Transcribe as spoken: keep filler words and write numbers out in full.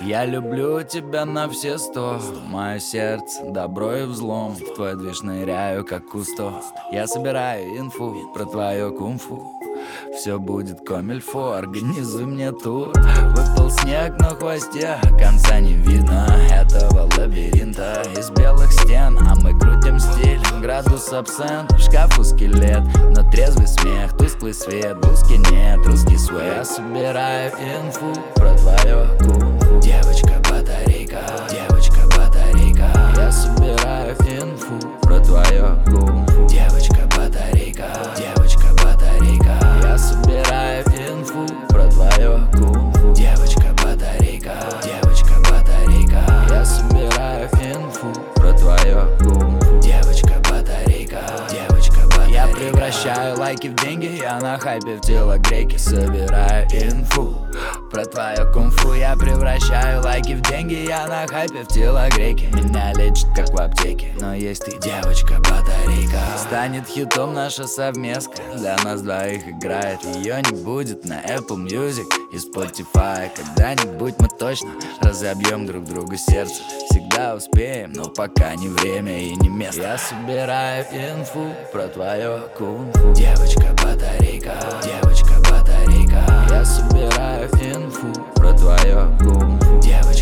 Я люблю тебя на все сто. Мое сердце, добро и взлом. В твой движ ныряю, как кусто. Я собираю инфу про твое кунг-фу. Все будет комильфо, организуй мне тур. Выпал снег на хвосте, конца не видно этого лабиринта из белых стен. А мы крутим стиль, градус абсент. В шкафу скелет, но трезвый смех. Тусклый свет, блузки нет, русский свой. Я собираю инфу про твое кунг-фу. Девочка батарейка, девочка батарейка. Я собираю инфу про твое кунг-фу. Девочка батарейка, девочка батарейка. Я собираю инфу про твое кунг-фу. Девочка батарейка, девочка батарейка. Я собираю инфу про твое кунг-фу. Девочка батарейка, девочка батарейка. Я превращаю лайки в деньги, я на хайпе в телогрейке. Собираю инфу про твое кунг-фу. Я превращаю лайки в деньги, я на хайпе в телогрейке. Меня лечит как в аптеке, но есть ты, девочка батарейка. Станет хитом наша совместка, для нас двоих играет. Ее не будет на Apple Music и Spotify. Когда-нибудь мы точно разобьем друг другу сердце. Всегда успеем, но пока не время и не место. Я собираю инфу про твое кунг-фу. Девочка батарейка, девочка батарейка. Я собираю инфу про твое кунг-фу. Девочка